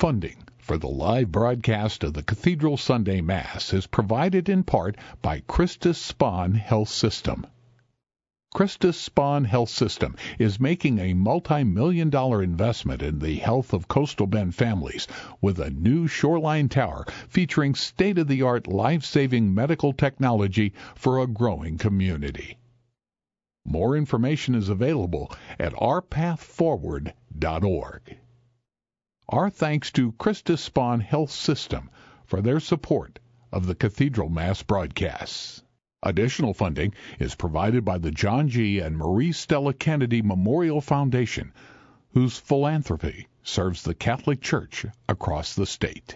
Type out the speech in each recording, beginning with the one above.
Funding for the live broadcast of the Cathedral Sunday Mass is provided in part by Christus Spohn Health System. Christus Spohn Health System is making a multi-million-dollar investment in the health of Coastal Bend families with a new shoreline tower featuring state-of-the-art life-saving medical technology for a growing community. More information is available at ourpathforward.org. Our thanks to Christus Spohn Health System for their support of the Cathedral Mass broadcasts. Additional funding is provided by the John G. and Marie Stella Kennedy Memorial Foundation, whose philanthropy serves the Catholic Church across the state.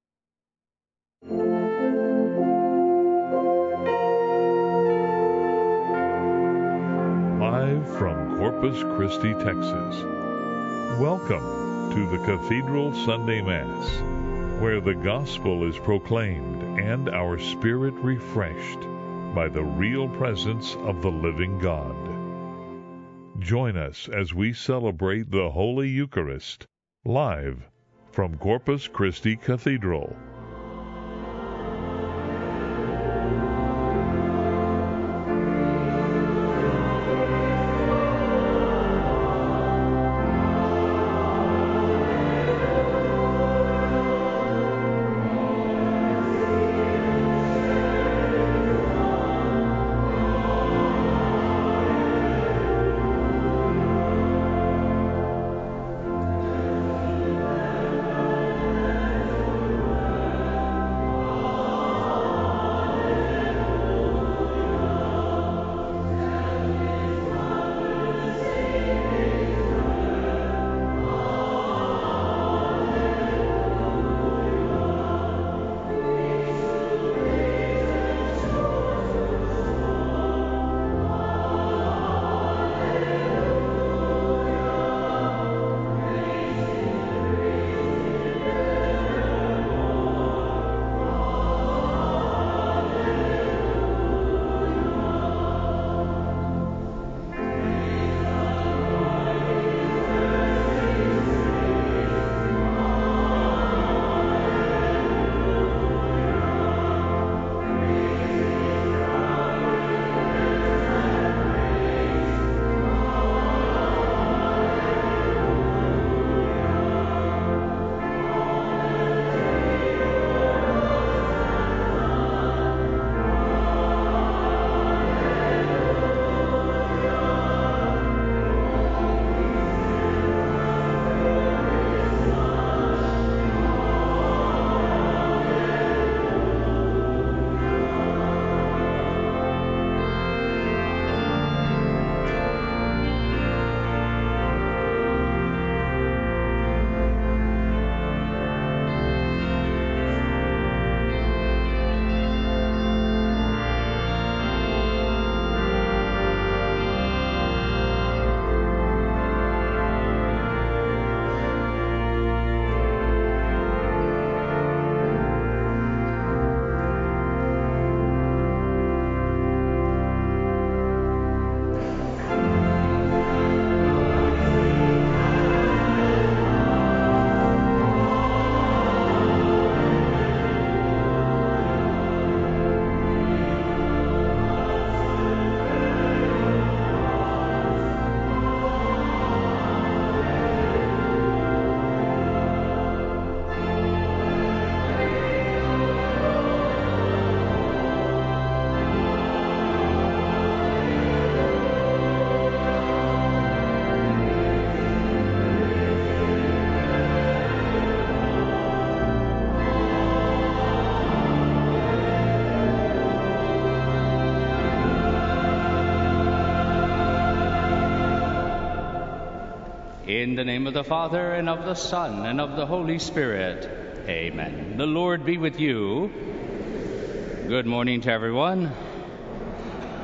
Live from Corpus Christi, Texas. Welcome to the Cathedral Sunday Mass, where the gospel is proclaimed and our spirit refreshed by the real presence of the living God. Join us as we celebrate the Holy Eucharist, live from Corpus Christi Cathedral. In the name of the Father, and of the Son, and of the Holy Spirit. Amen. The Lord be with you. Good morning to everyone.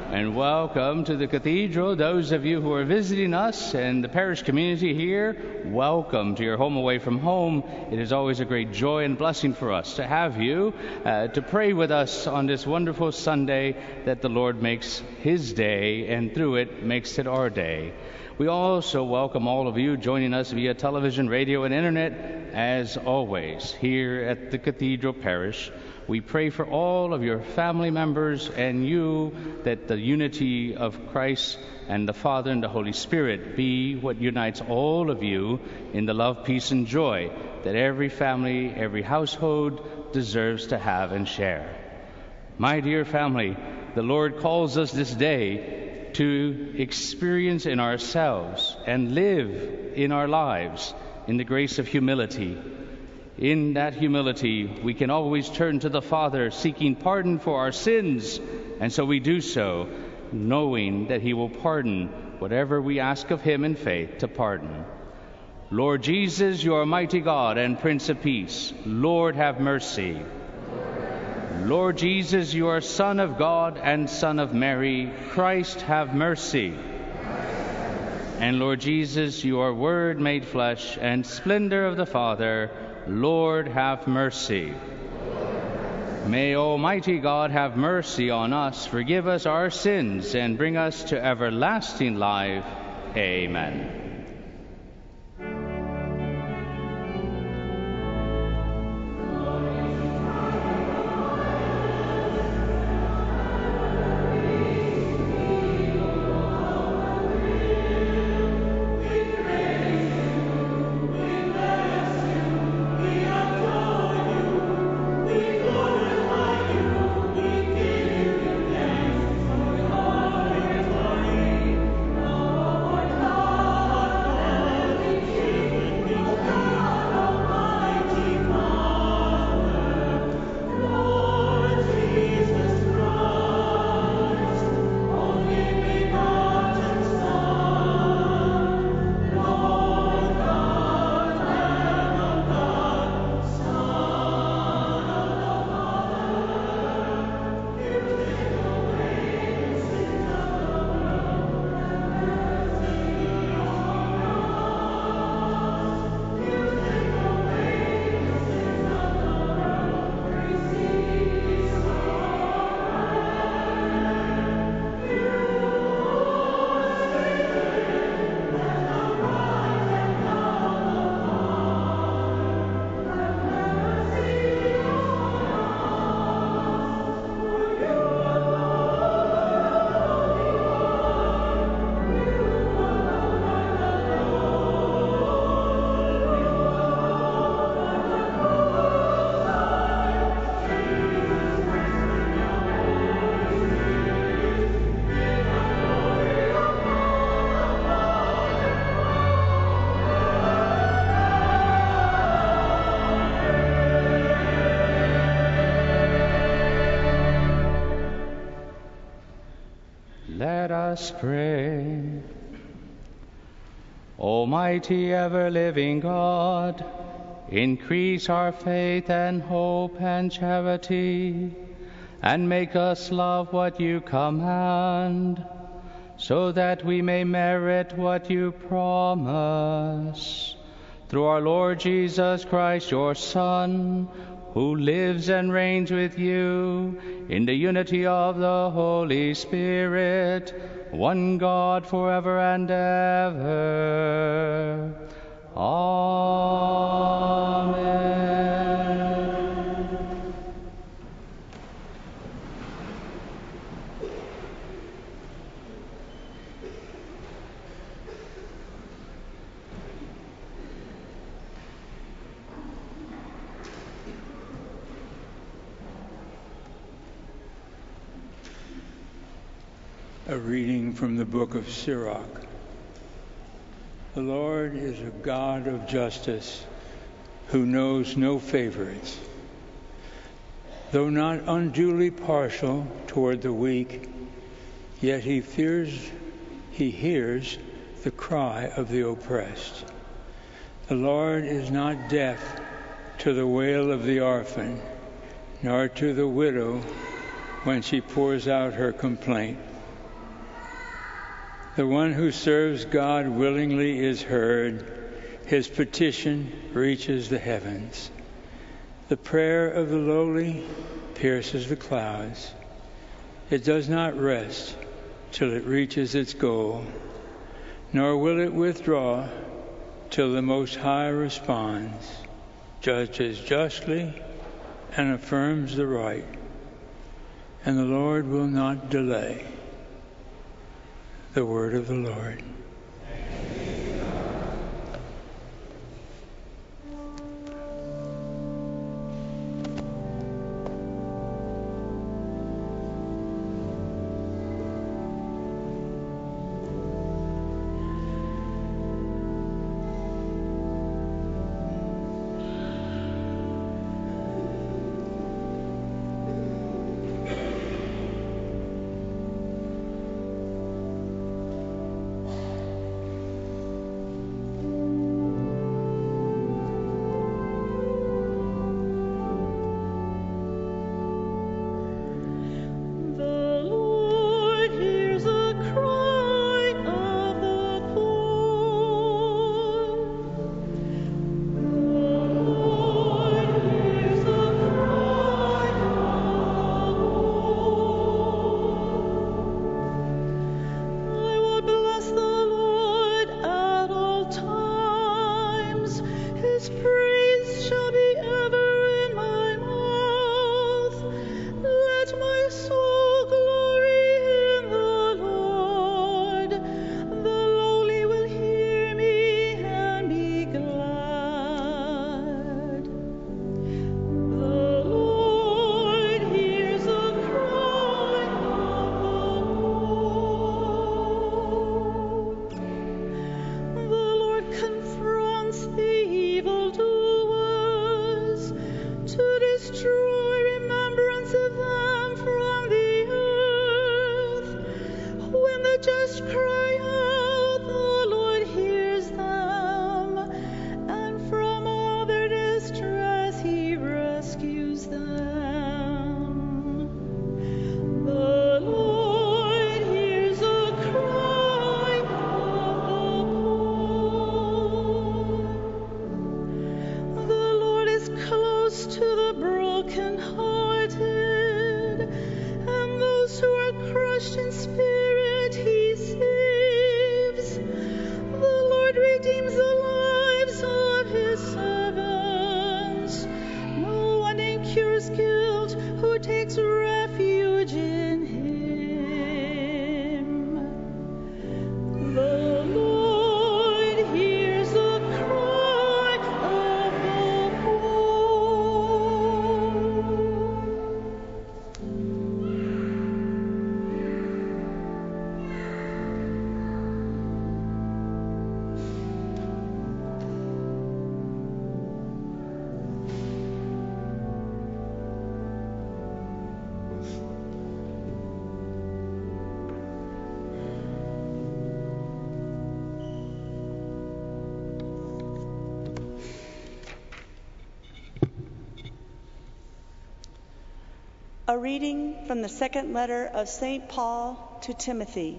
and welcome to the cathedral. Those of you who are visiting us and the parish community here, welcome to your home away from home. It is always a great joy and blessing for us to have you to pray with us on this wonderful Sunday that the Lord makes His day, and through it makes it our day. We also welcome all of you joining us via television, radio, and internet. As always, here at the Cathedral Parish, we pray for all of your family members and you, that the unity of Christ and the Father and the Holy Spirit be what unites all of you in the love, peace, and joy that every family, every household deserves to have and share. My dear family, the Lord calls us this day to experience in ourselves and live in our lives in the grace of humility. In that humility, we can always turn to the Father, seeking pardon for our sins, and so we do so, knowing that He will pardon whatever we ask of Him in faith to pardon. Lord Jesus, you are mighty God and Prince of Peace. Lord, have mercy. Lord Jesus, you are Son of God and Son of Mary. Christ, have mercy. And Lord Jesus, you are Word made flesh and splendor of the Father. Lord, have mercy. May Almighty God have mercy on us, forgive us our sins, and bring us to everlasting life. Amen. Let us pray. Almighty ever-living God, increase our faith and hope and charity, and make us love what you command, so that we may merit what you promise. Through our Lord Jesus Christ, your Son, who lives and reigns with you in the unity of the Holy Spirit, one God forever and ever. Amen. A reading from the book of Sirach. The Lord is a God of justice who knows no favorites. Though not unduly partial toward the weak, yet he hears the cry of the oppressed. The Lord is not deaf to the wail of the orphan, nor to the widow when she pours out her complaint. The one who serves God willingly is heard. His petition reaches the heavens. The prayer of the lowly pierces the clouds. It does not rest till it reaches its goal, nor will it withdraw till the Most High responds, judges justly, and affirms the right. And the Lord will not delay. The word of the Lord. A reading from the second letter of St. Paul to Timothy.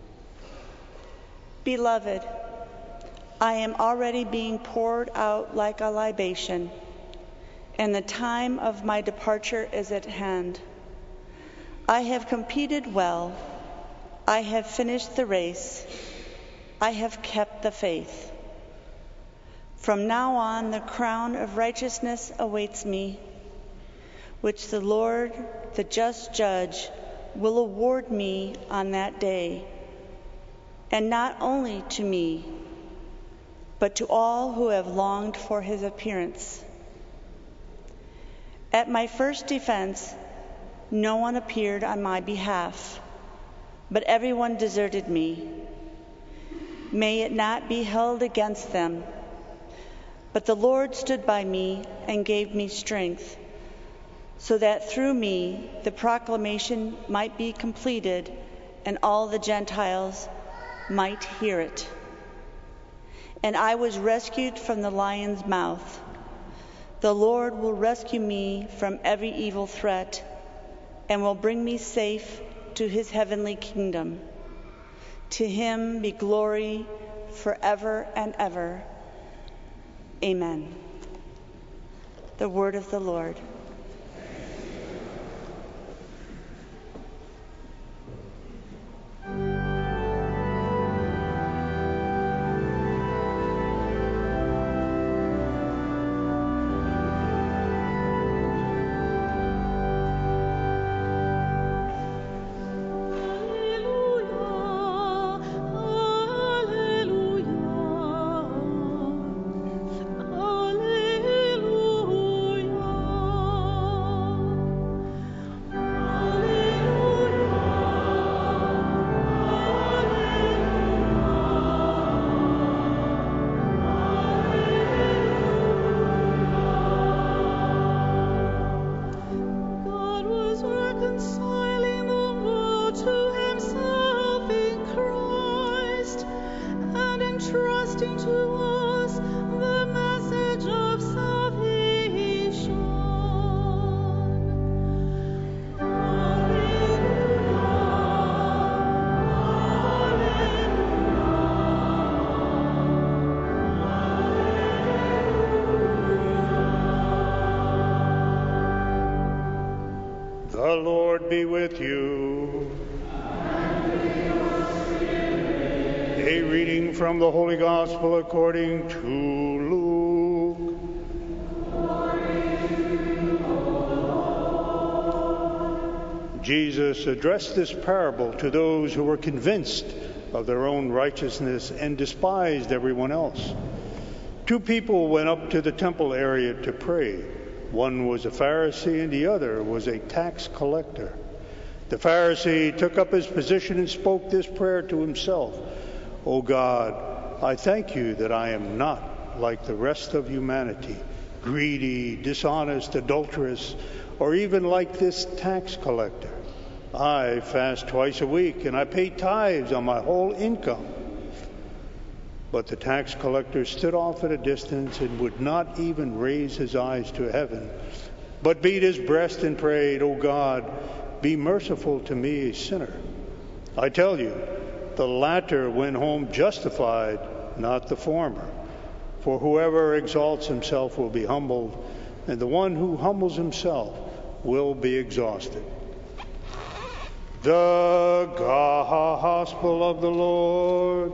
Beloved, I am already being poured out like a libation, and the time of my departure is at hand. I have competed well. I have finished the race. I have kept the faith. From now on, the crown of righteousness awaits me, which the Lord, the just judge, will award me on that day, and not only to me, but to all who have longed for his appearance. At my first defense, no one appeared on my behalf, but everyone deserted me. May it not be held against them, but the Lord stood by me and gave me strength, so that through me the proclamation might be completed and all the Gentiles might hear it. And I was rescued from the lion's mouth. The Lord will rescue me from every evil threat and will bring me safe to his heavenly kingdom. To him be glory forever and ever. Amen. The word of the Lord. The Lord be with you. A reading from the Holy Gospel according to Luke. Jesus addressed this parable to those who were convinced of their own righteousness and despised everyone else. Two people went up to the temple area to pray. One was a Pharisee and the other was a tax collector. The Pharisee took up his position and spoke this prayer to himself. O God, I thank you that I am not like the rest of humanity, greedy, dishonest, adulterous, or even like this tax collector. I fast twice a week and I pay tithes on my whole income. But the tax collector stood off at a distance and would not even raise his eyes to heaven, but beat his breast and prayed, O God, be merciful to me, a sinner. I tell you, the latter went home justified, not the former. For whoever exalts himself will be humbled, and the one who humbles himself will be exalted. The Gospel of the Lord.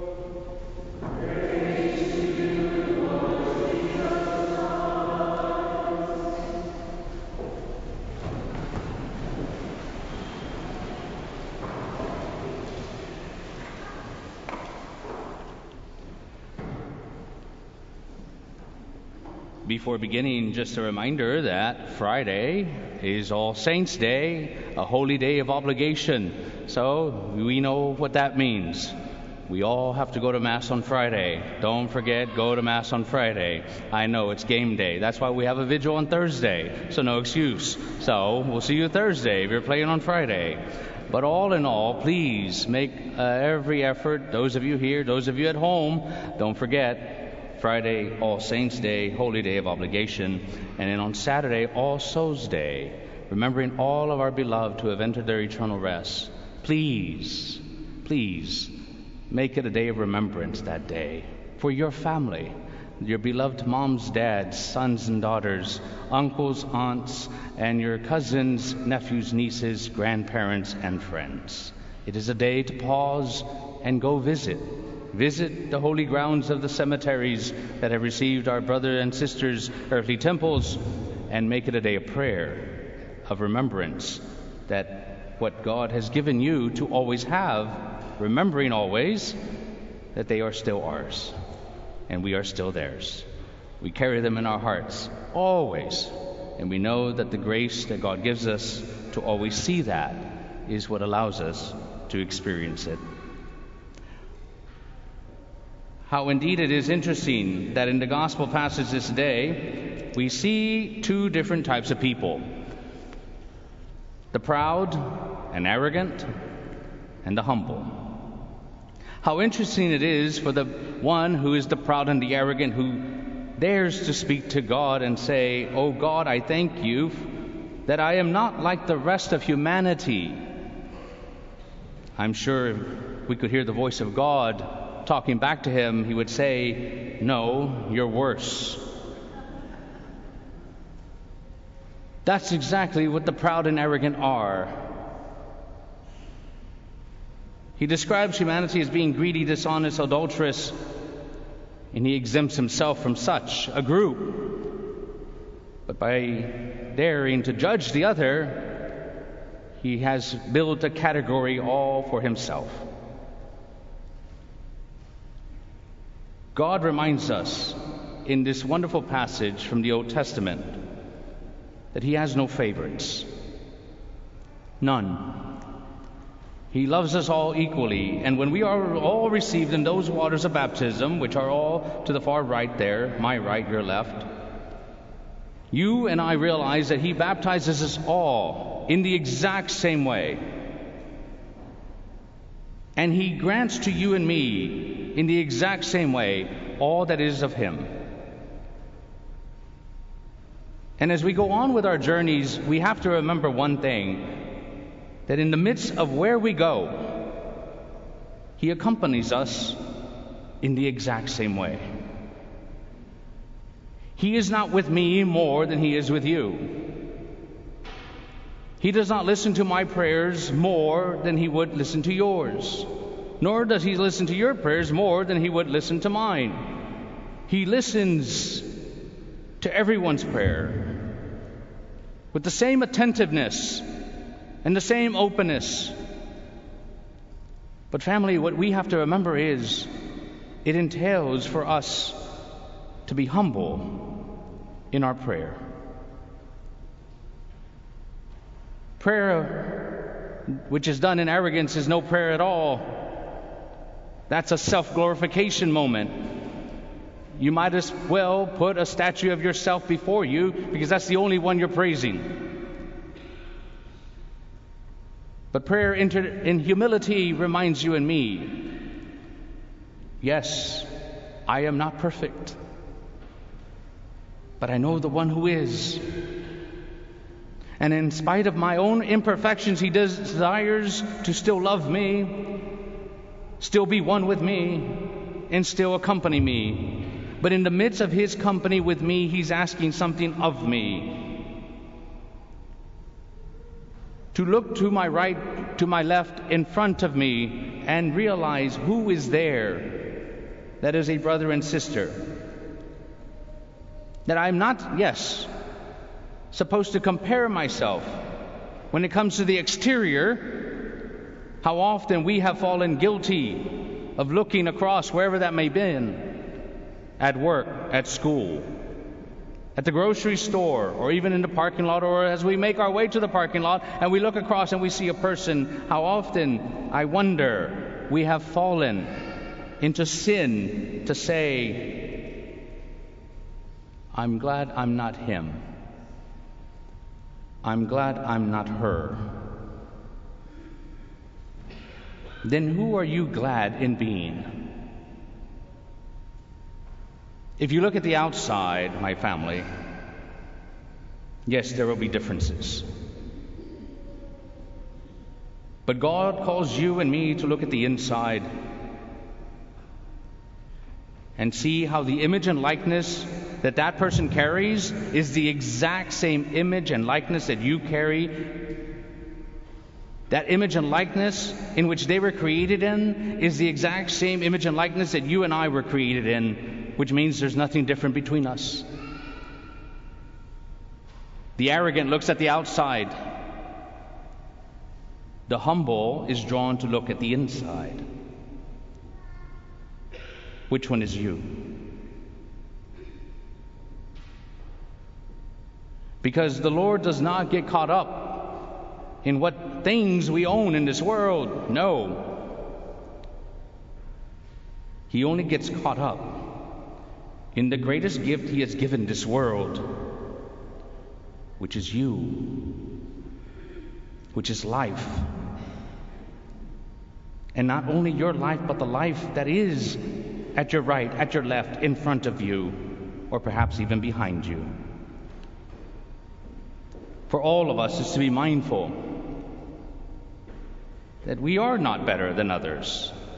Before beginning, just a reminder that Friday is All Saints' Day, a holy day of obligation. So we know what that means. We all have to go to Mass on Friday. Don't forget, go to Mass on Friday. I know it's game day. That's why we have a vigil on Thursday, so no excuse. So we'll see you Thursday if you're playing on Friday. But all in all, please make every effort. Those of you here, those of you at home, don't forget, Friday, All Saints' Day, holy day of obligation, and then on Saturday, All Souls' Day, remembering all of our beloved who have entered their eternal rest. Please, please, make it a day of remembrance that day for your family, your beloved moms, dads, sons and daughters, uncles, aunts, and your cousins, nephews, nieces, grandparents, and friends. It is a day to pause and go visit. Visit the holy grounds of the cemeteries that have received our brothers and sisters' earthly temples, and make it a day of prayer, of remembrance that what God has given you to always have, remembering always that they are still ours and we are still theirs. We carry them in our hearts always, and we know that the grace that God gives us to always see that is what allows us to experience it. How indeed it is interesting that in the gospel passage this day, we see two different types of people. The proud and arrogant, and the humble. How interesting it is for the one who is the proud and the arrogant, who dares to speak to God and say, "Oh God, I thank you that I am not like the rest of humanity." I'm sure we could hear the voice of God talking back to him, he would say, "No, you're worse." That's exactly what the proud and arrogant are. He describes humanity as being greedy, dishonest, adulterous, and he exempts himself from such a group. But by daring to judge the other, he has built a category all for himself. God reminds us in this wonderful passage from the Old Testament that he has no favorites. None. He loves us all equally, and when we are all received in those waters of baptism, which are all to the far right there, my right, your left, you and I realize that he baptizes us all in the exact same way. And he grants to you and me in the exact same way all that is of him. And as we go on with our journeys, we have to remember one thing, that in the midst of where we go, he accompanies us in the exact same way. He is not with me more than he is with you. He does not listen to my prayers more than he would listen to yours, nor does he listen to your prayers more than he would listen to mine. He listens to everyone's prayer with the same attentiveness and the same openness. But family, what we have to remember is it entails for us to be humble in our prayer. Prayer which is done in arrogance is no prayer at all. That's a self-glorification moment. You might as well put a statue of yourself before you, because that's the only one you're praising. But prayer in humility reminds you and me, yes, I am not perfect, but I know the one who is. And in spite of my own imperfections, he desires to still love me, still be one with me, and still accompany me. But in the midst of his company with me, he's asking something of me. To look to my right, to my left, in front of me, and realize who is there that is a brother and sister. That I'm not, yes, supposed to compare myself. When it comes to the exterior, how often we have fallen guilty of looking across wherever that may be, at work, at school, at the grocery store, or even in the parking lot, or as we make our way to the parking lot and we look across and we see a person. How often, I wonder, we have fallen into sin to say, I'm glad I'm not him. I'm glad I'm not her. Then who are you glad in being? If you look at the outside, my family, yes, there will be differences. But God calls you and me to look at the inside and see how the image and likeness that that person carries is the exact same image and likeness that you carry. That image and likeness in which they were created in is the exact same image and likeness that you and I were created in, which means there's nothing different between us. The arrogant looks at the outside. The humble is drawn to look at the inside. Which one is you? Because the Lord does not get caught up in what things we own in this world. No. He only gets caught up in the greatest gift he has given this world, which is you, which is life. And not only your life, but the life that is at your right, at your left, in front of you, or perhaps even behind you. For all of us is to be mindful that we are not better than others.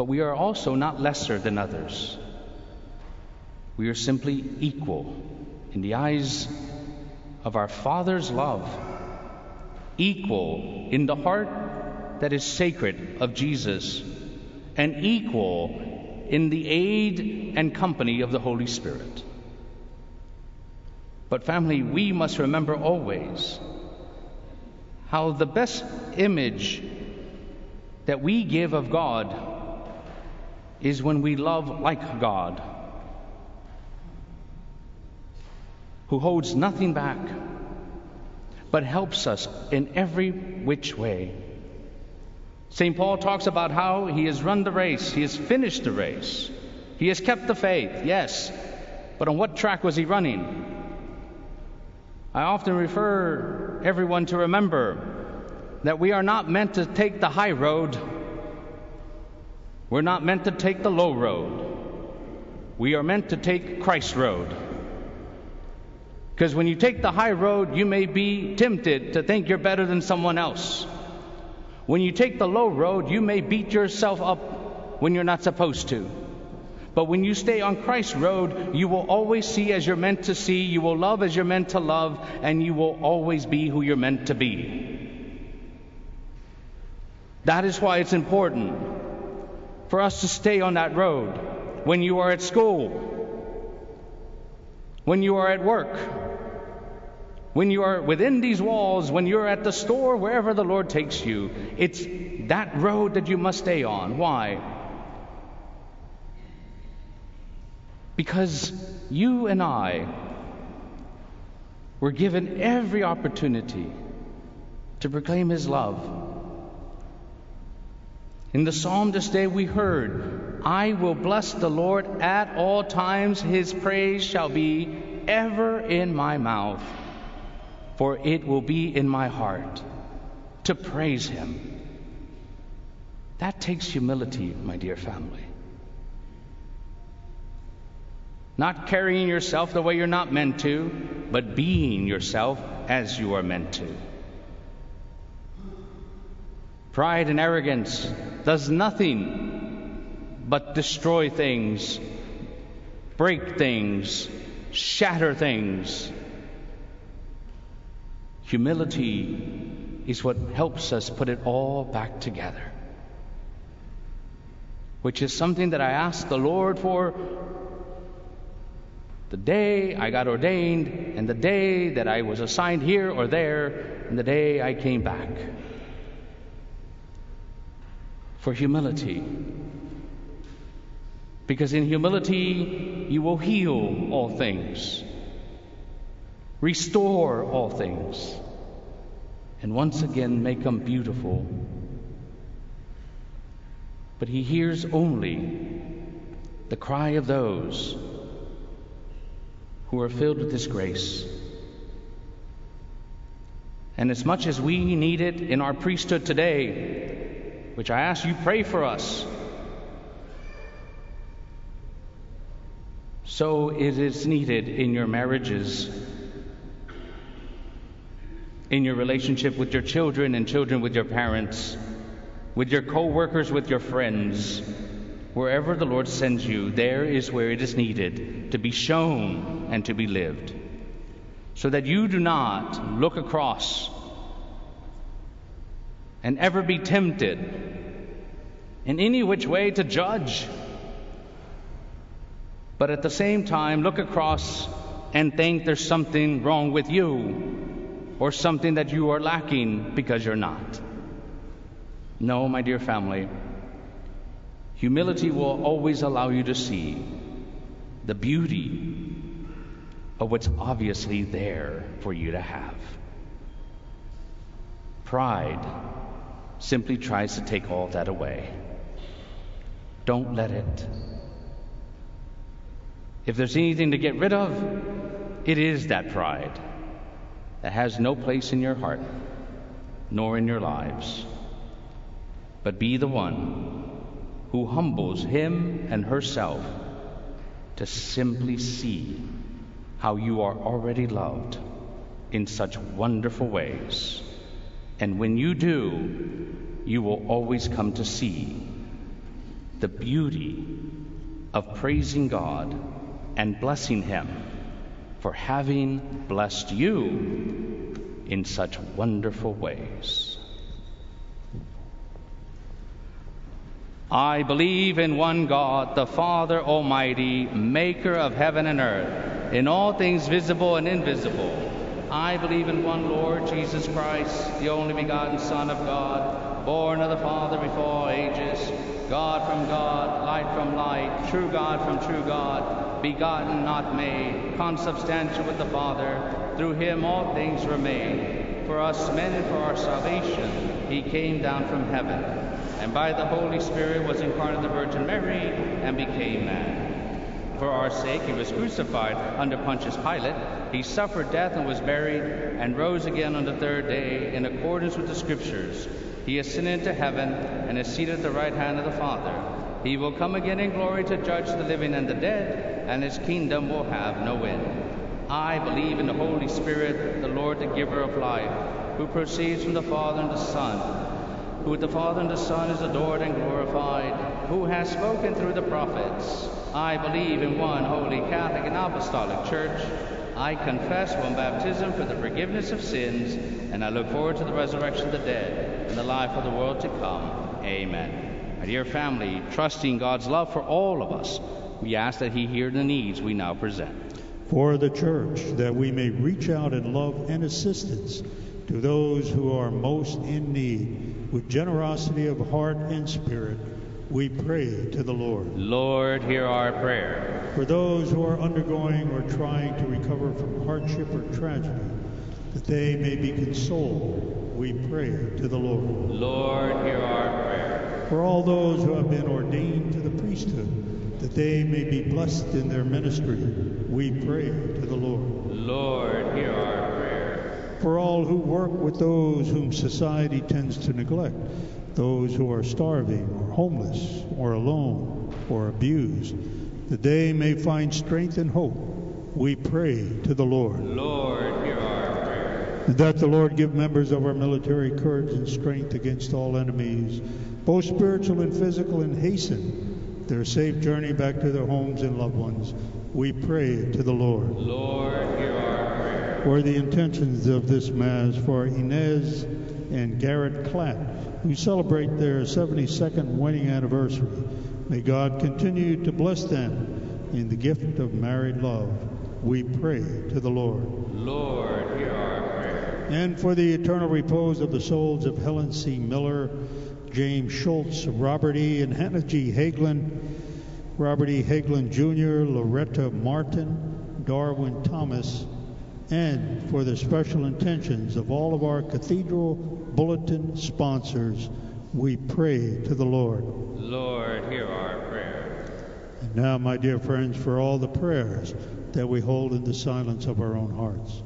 but we are also not lesser than others. We are simply equal in the eyes of our Father's love, equal in the heart that is sacred of Jesus, and equal in the aid and company of the Holy Spirit. But family, we must remember always how the best image that we give of God is when we love like God, who holds nothing back, but helps us in every which way. St. Paul talks about how he has run the race, he has finished the race, he has kept the faith, yes, but on what track was he running? I often refer everyone to remember that we are not meant to take the high road. We're not meant to take the low road. We are meant to take Christ's road. Because when you take the high road, you may be tempted to think you're better than someone else. When you take the low road, you may beat yourself up when you're not supposed to. But when you stay on Christ's road, you will always see as you're meant to see, you will love as you're meant to love, and you will always be who you're meant to be. That is why it's important for us to stay on that road. When you are at school, when you are at work, when you are within these walls, when you're at the store, wherever the Lord takes you, it's that road that you must stay on. Why? Because you and I were given every opportunity to proclaim His love. In the psalm this day we heard, I will bless the Lord at all times. His praise shall be ever in my mouth. For it will be in my heart to praise Him. That takes humility, my dear family. Not carrying yourself the way you're not meant to, but being yourself as you are meant to. Pride and arrogance does nothing but destroy things, break things, shatter things. Humility is what helps us put it all back together, which is something that I asked the Lord for the day I got ordained, and the day that I was assigned here or there, and the day I came back. For humility. Because in humility, you will heal all things, restore all things, and once again make them beautiful. But He hears only the cry of those who are filled with His grace. And as much as we need it in our priesthood today, which I ask you pray for us, so it is needed in your marriages, in your relationship with your children and children with your parents, with your co-workers, with your friends. Wherever the Lord sends you, there is where it is needed to be shown and to be lived, so that you do not look across and ever be tempted in any which way to judge, but at the same time look across and think there's something wrong with you or something that you are lacking because you're not. No, my dear family, humility will always allow you to see the beauty of what's obviously there for you to have. Pride simply tries to take all that away. Don't let it. If there's anything to get rid of, it is that pride that has no place in your heart nor in your lives. But be the one who humbles him and herself to simply see how you are already loved in such wonderful ways. And when you do, you will always come to see the beauty of praising God and blessing Him for having blessed you in such wonderful ways. I believe in one God, the Father Almighty, maker of heaven and earth, in all things visible and invisible. I believe in one Lord Jesus Christ, the only begotten Son of God, born of the Father before all ages, God from God, light from light, true God from true God, begotten, not made, consubstantial with the Father. Through him all things were made. For us men and for our salvation he came down from heaven, and by the Holy Spirit was incarnate of the Virgin Mary, and became man. For our sake he was crucified under Pontius Pilate. He suffered death and was buried, and rose again on the third day, in accordance with the Scriptures. He ascended into heaven, and is seated at the right hand of the Father. He will come again in glory to judge the living and the dead, and his kingdom will have no end. I believe in the Holy Spirit, the Lord, the giver of life, who proceeds from the Father and the Son, who with the Father and the Son is adored and glorified, who has spoken through the prophets. I believe in one holy Catholic and Apostolic Church. I confess one baptism for the forgiveness of sins, and I look forward to the resurrection of the dead and the life of the world to come. Amen. My dear family, trusting God's love for all of us, we ask that He hear the needs we now present. For the Church, that we may reach out in love and assistance to those who are most in need, with generosity of heart and spirit, we pray to the Lord. Lord, hear our prayer. For those who are undergoing or trying to recover from hardship or tragedy, that they may be consoled, we pray to the Lord. Lord, hear our prayer. For all those who have been ordained to the priesthood, that they may be blessed in their ministry, we pray to the Lord. Lord, hear our prayer. For all who work with those whom society tends to neglect, those who are starving or homeless or alone or abused, that they may find strength and hope, we pray to the Lord. Lord, hear our prayer. And that the Lord give members of our military courage and strength against all enemies, both spiritual and physical, and hasten their safe journey back to their homes and loved ones, we pray to the Lord. Lord, hear our prayer. For the intentions of this Mass, for Inez and Garrett Klatt, who celebrate their 72nd wedding anniversary, may God continue to bless them in the gift of married love. We pray to the Lord. Lord, hear our prayer. And for the eternal repose of the souls of Helen C. Miller, James Schultz, Robert E. and Hannah G. Hagelin, Robert E. Hagelin Jr., Loretta Martin, Darwin Thomas, and for the special intentions of all of our Cathedral Bulletin sponsors, we pray to the Lord. Lord, hear our prayer. And now, my dear friends, for all the prayers that we hold in the silence of our own hearts.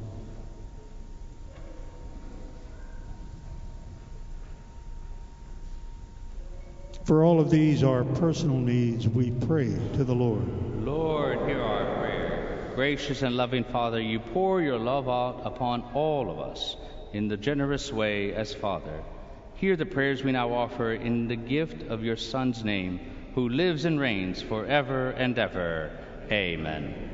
For all of these, our personal needs, we pray to the Lord. Lord, hear our prayer. Gracious and loving Father, you pour your love out upon all of us in the generous way as Father. Hear the prayers we now offer in the gift of your Son's name, who lives and reigns forever and ever. Amen.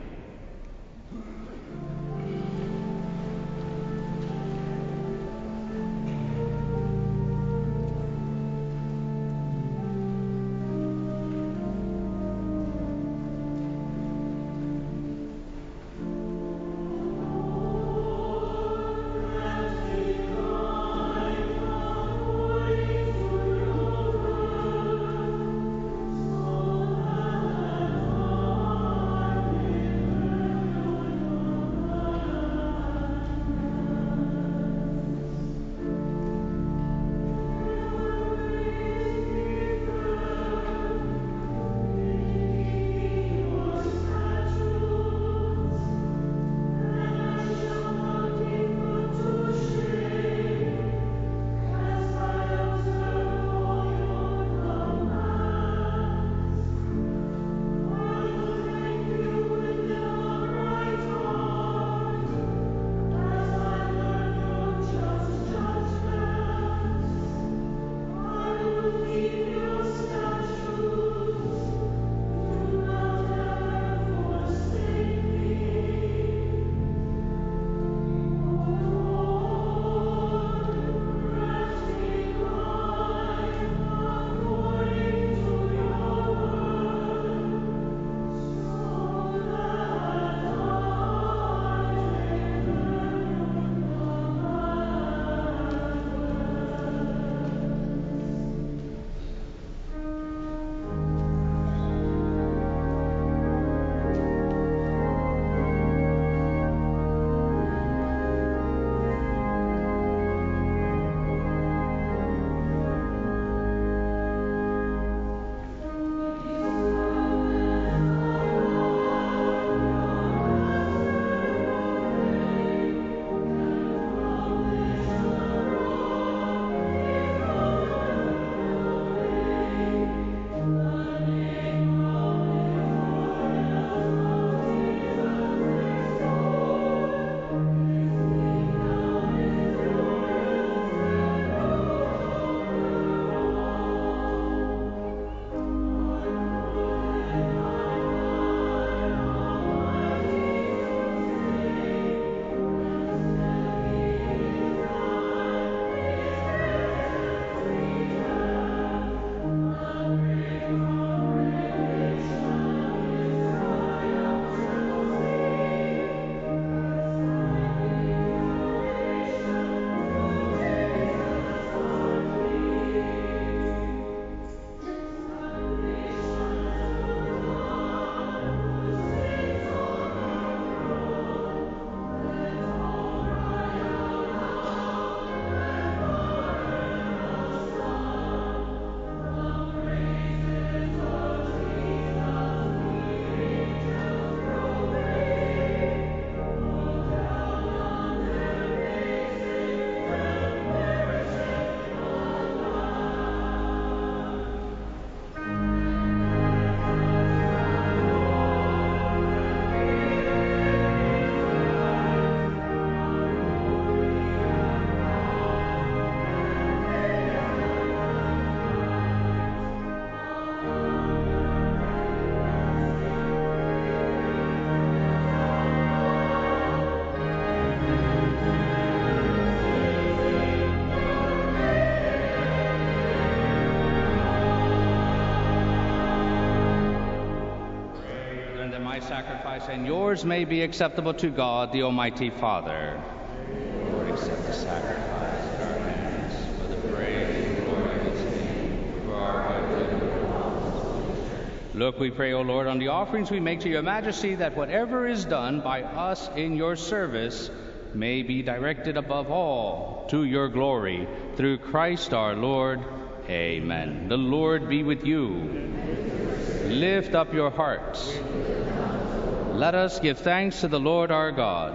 sacrifice, and yours may be acceptable to God, the Almighty Father. Lord, accept the sacrifice at our hands for the praise and glory of his name, for our good and for all. Look, we pray, O Lord, on the offerings we make to your majesty, that whatever is done by us in your service may be directed above all to your glory, through Christ our Lord. Amen. The Lord be with you. Lift up your hearts. Let us give thanks to the Lord our God.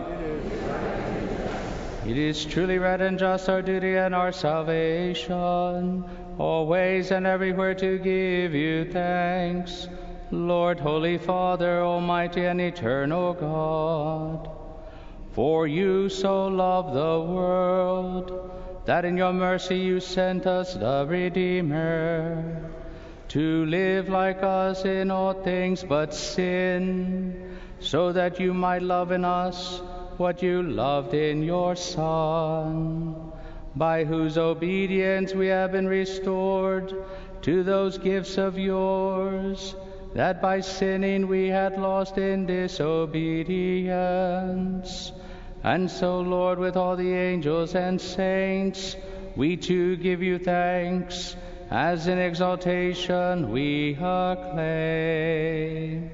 It is truly right and just, our duty and our salvation, always and everywhere to give you thanks, Lord, Holy Father, Almighty and eternal God. For you so loved the world, that in your mercy you sent us the Redeemer, to live like us in all things but sin, so that you might love in us what you loved in your Son, by whose obedience we have been restored to those gifts of yours, that by sinning we had lost in disobedience. And so, Lord, with all the angels and saints, we too give you thanks, as in exaltation we acclaim.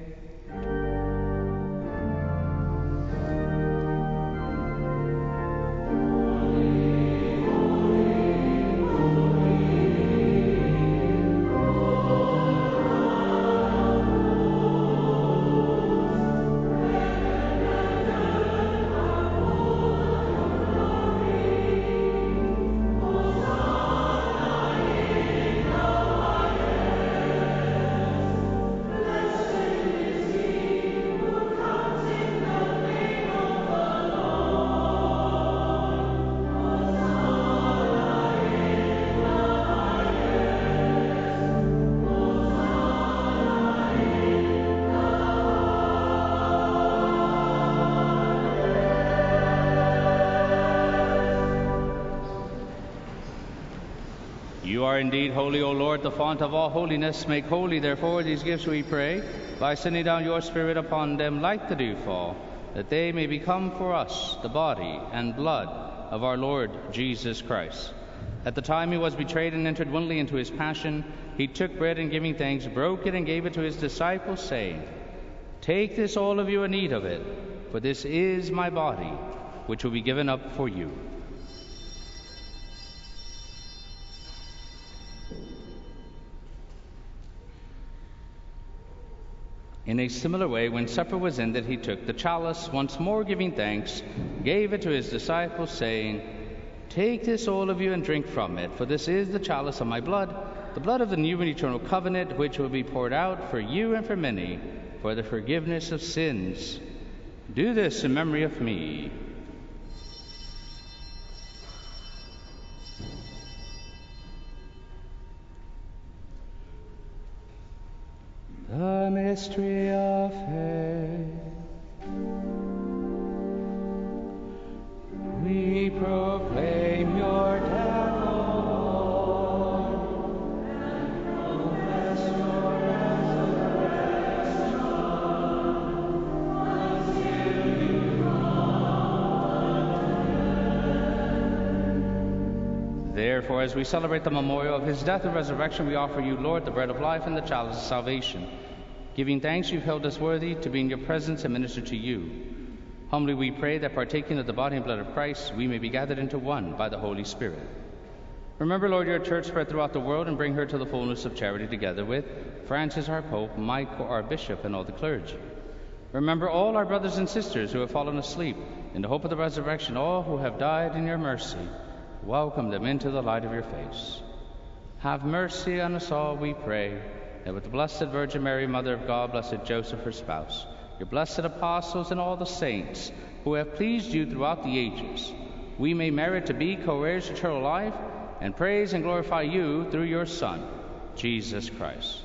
You are indeed holy, O Lord, the font of all holiness. Make holy, therefore, these gifts, we pray, by sending down your Spirit upon them like the dewfall, that they may become for us the body and blood of our Lord Jesus Christ. At the time he was betrayed and entered willingly into his passion, he took bread and giving thanks, broke it and gave it to his disciples, saying, Take this, all of you, and eat of it, for this is my body, which will be given up for you. In a similar way, when supper was ended, he took the chalice, once more giving thanks, gave it to his disciples, saying, Take this, all of you, and drink from it, for this is the chalice of my blood, the blood of the new and eternal covenant, which will be poured out for you and for many, for the forgiveness of sins. Do this in memory of me. The mystery of faith. We proclaim your death, O Lord, and profess your resurrection until you come. Therefore, as we celebrate the memorial of his death and resurrection, we offer you, Lord, the bread of life and the chalice of salvation. Giving thanks, you've held us worthy to be in your presence and minister to you. Humbly we pray that, partaking of the body and blood of Christ, we may be gathered into one by the Holy Spirit. Remember, Lord, your church spread throughout the world, and bring her to the fullness of charity, together with Francis our Pope, Michael our Bishop, and all the clergy. Remember all our brothers and sisters who have fallen asleep, in the hope of the resurrection, all who have died in your mercy. Welcome them into the light of your face. Have mercy on us all, we pray, that with the Blessed Virgin Mary, Mother of God, blessed Joseph, her spouse, your blessed apostles, and all the saints who have pleased you throughout the ages, we may merit to be co-heirs to eternal life, and praise and glorify you through your Son, Jesus Christ.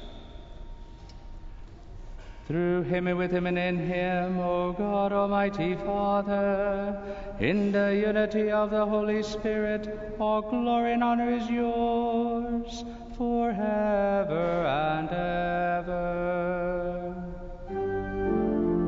Through him and with him and in him, O God, Almighty Father, in the unity of the Holy Spirit, all glory and honor is yours forever and ever.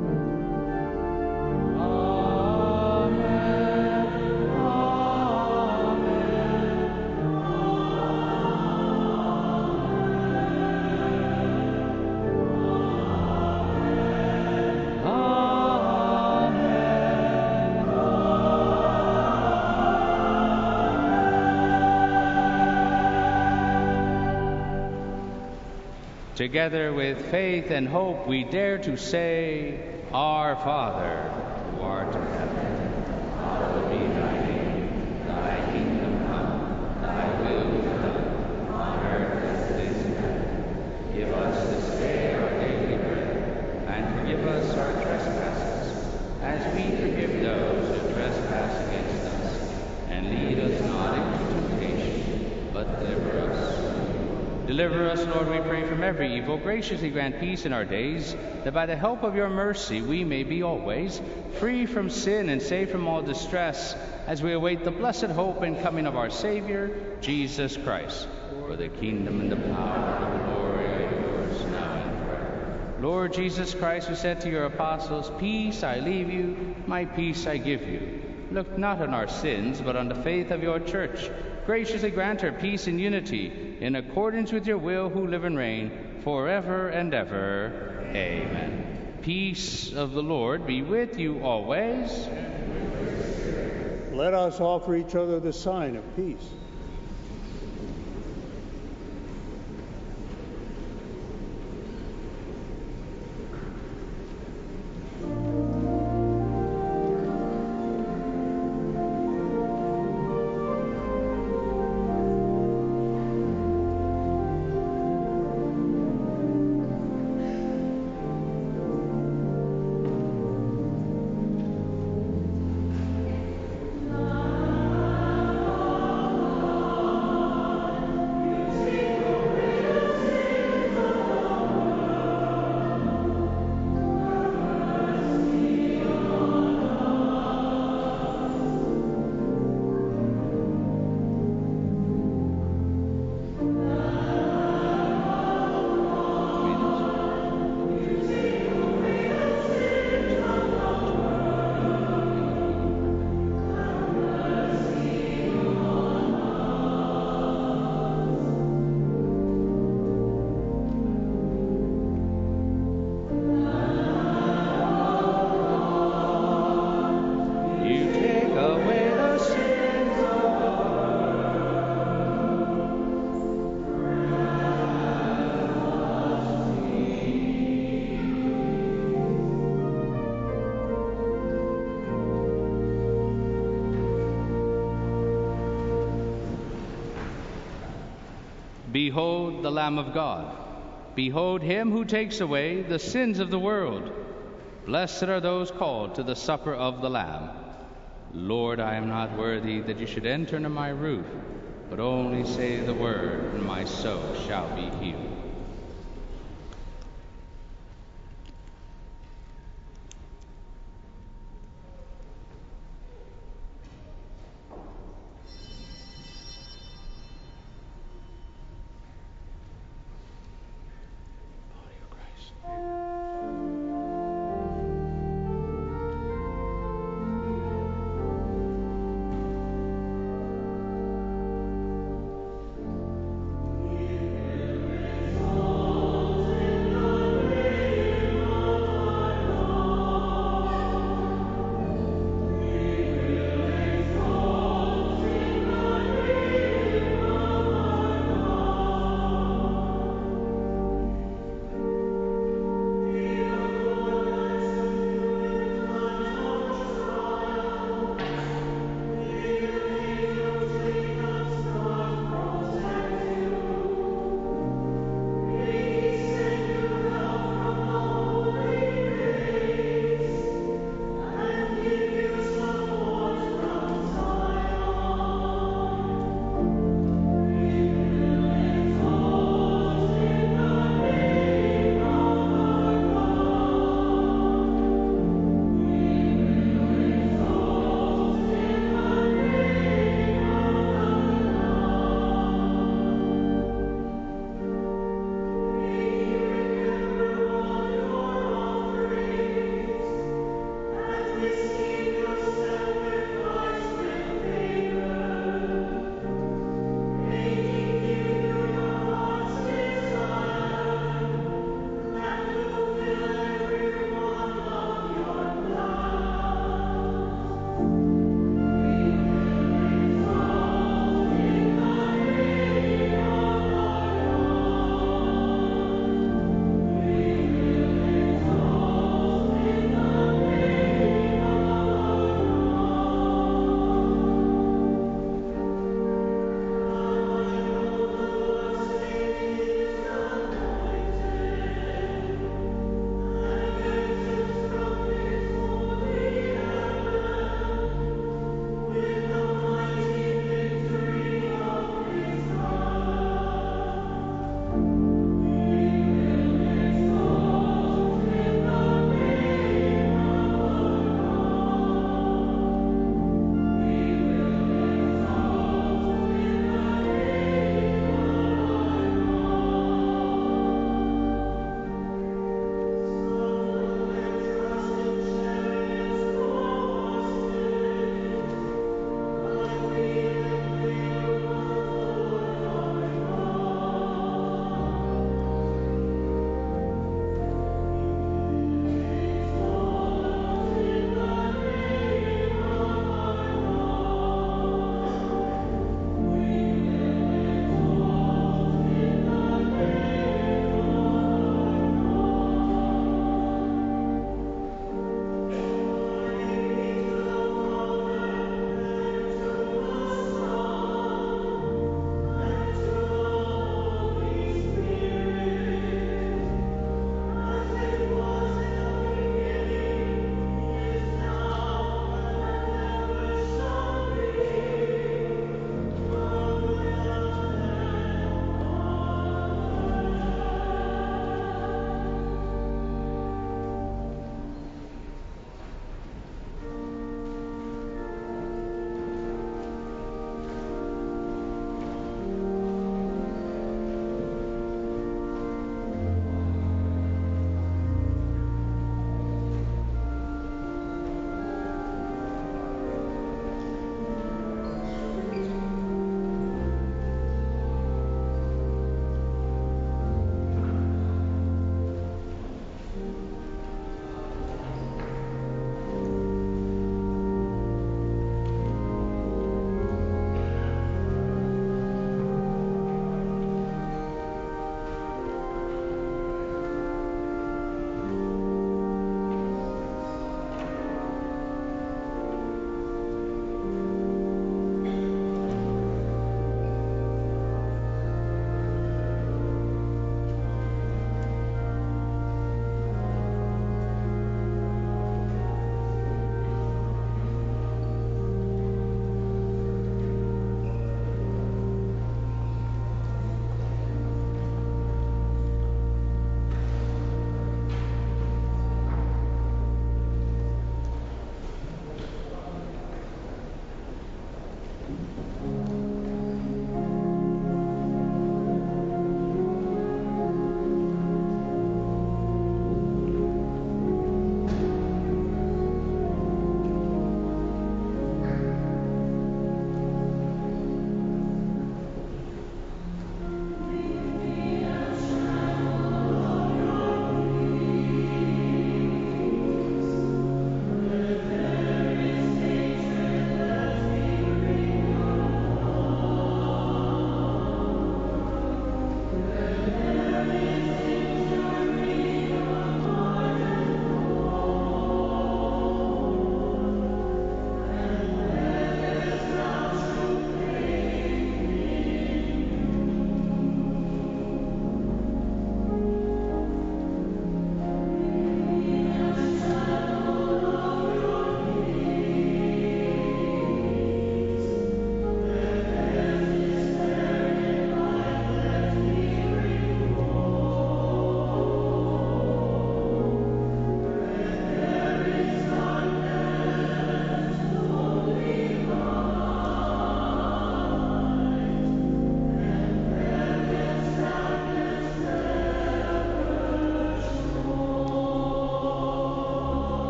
Together with faith and hope, we dare to say, Our Father, who art in heaven, hallowed be thy name. Thy kingdom come, thy will be done, on earth as it is in heaven. Give us this day our daily bread, and forgive us our trespasses, as we forgive those who trespass against us. And lead us not into temptation, but deliver us. Deliver us, Lord, we pray, from every evil. Graciously grant peace in our days, that by the help of your mercy we may be always free from sin and safe from all distress, as we await the blessed hope and coming of our Savior, Jesus Christ. For the kingdom and the power and the glory are yours, now and forever. Lord Jesus Christ, who said to your apostles, Peace I leave you, my peace I give you. Look not on our sins, but on the faith of your church. Graciously grant her peace and unity, in accordance with your will, who live and reign forever and ever. Amen. Peace of the Lord be with you always. Let us offer each other the sign of peace. Behold the Lamb of God. Behold him who takes away the sins of the world. Blessed are those called to the supper of the Lamb. Lord, I am not worthy that you should enter under my roof, but only say the word, and my soul shall be healed.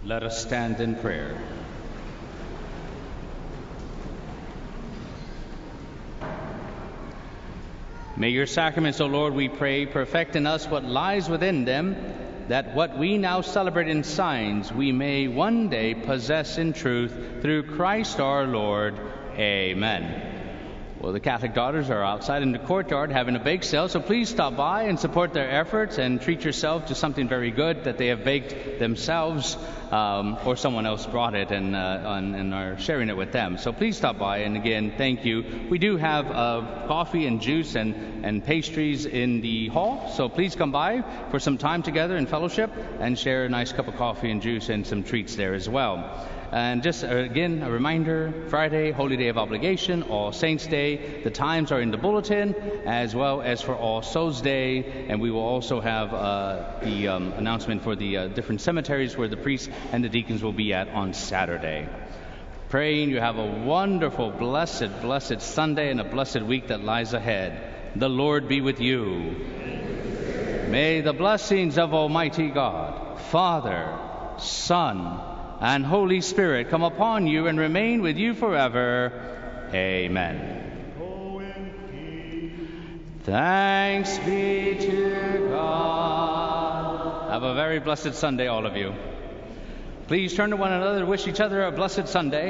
Let us stand in prayer. May your sacraments, O Lord, we pray, perfect in us what lies within them, that what we now celebrate in signs we may one day possess in truth, through Christ our Lord. Amen. Well, the Catholic Daughters are outside in the courtyard having a bake sale, so please stop by and support their efforts and treat yourself to something very good that they have baked themselves, or someone else brought it and are sharing it with them. So please stop by, and again, thank you. We do have coffee and juice and pastries in the hall, so please come by for some time together in fellowship and share a nice cup of coffee and juice and some treats there as well. And just again, a reminder, Friday, Holy Day of Obligation, All Saints Day. The times are in the bulletin, as well as for All Souls Day. And we will also have the announcement for the different cemeteries where the priests and the deacons will be at on Saturday. Praying you have a wonderful, blessed Sunday and a blessed week that lies ahead. The Lord be with you. May the blessings of Almighty God, Father, Son, and Holy Spirit come upon you and remain with you forever. Amen. Go in peace. Thanks be to God. Have a very blessed Sunday, all of you. Please turn to one another and wish each other a blessed Sunday.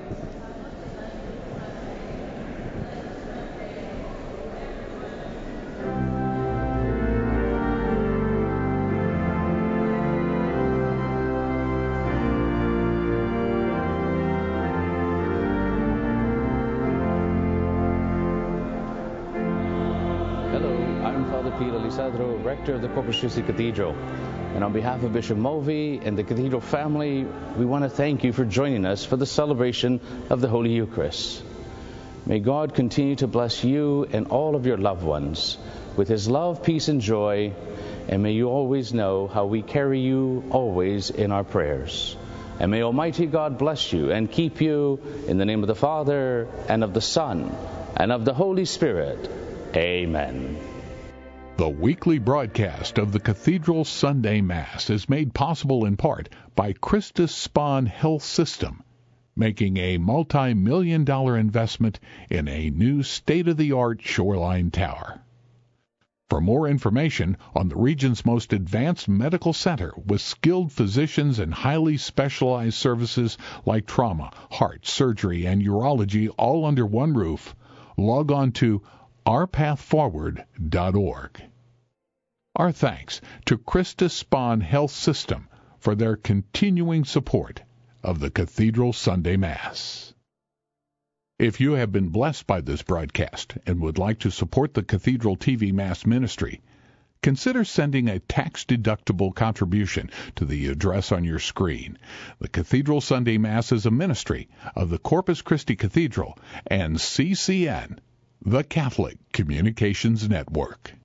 Rector of the Corpus Christi Cathedral. And on behalf of Bishop Mulvey and the Cathedral family, we want to thank you for joining us for the celebration of the Holy Eucharist. May God continue to bless you and all of your loved ones with His love, peace, and joy, and may you always know how we carry you always in our prayers. And may Almighty God bless you and keep you in the name of the Father, and of the Son, and of the Holy Spirit. Amen. The weekly broadcast of the Cathedral Sunday Mass is made possible in part by Christus Spohn Health System, making a multi-million-dollar investment in a new state-of-the-art shoreline tower. For more information on the region's most advanced medical center with skilled physicians and highly specialized services like trauma, heart, surgery, and urology all under one roof, log on to ourpathforward.org. Our thanks to Christus Spohn Health System for their continuing support of the Cathedral Sunday Mass. If you have been blessed by this broadcast and would like to support the Cathedral TV Mass ministry, consider sending a tax-deductible contribution to the address on your screen. The Cathedral Sunday Mass is a ministry of the Corpus Christi Cathedral and CCN, the Catholic Communications Network.